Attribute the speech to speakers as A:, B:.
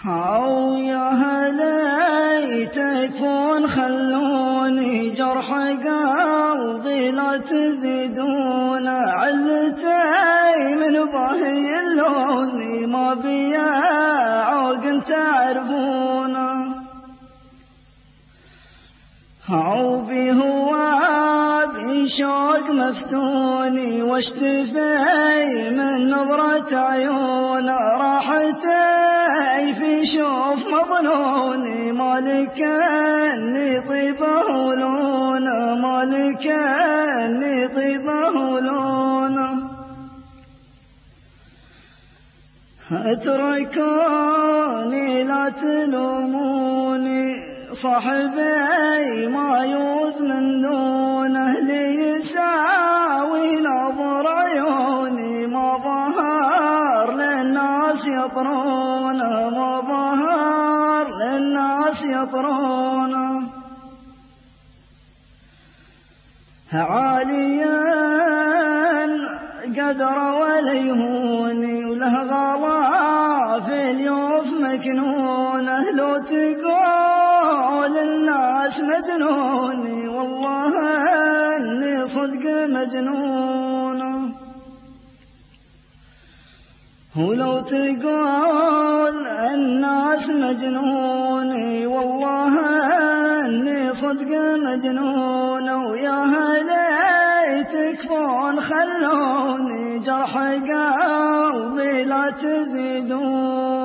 A: أو يا هلي تكفون خلوني جرح قلبي لا تزيدون علتي من ضهي اللوني ما بيا عوق تعرفونه أو بهوى شوق مفتوني واشتفي من نظرة عيون راحتي في شوف مظنوني مالك اني طيبه لونه مالك اني طيبه لونه اتركوني لا تلوموني صاحبي ما يوز من دونه لي يساوي نظر عيوني ما ظهر للناس يطرونه ما ظهر للناس يطرونه عاليا قدر وليهوني وله غلا في اليوف مكنونه لو تقول الناس مجنوني والله اني صدق مجنونه ولو تقول الناس مجنوني والله اني صدق مجنونه ويا هلي تكفون خلوني جرح قلبي لا تزيدون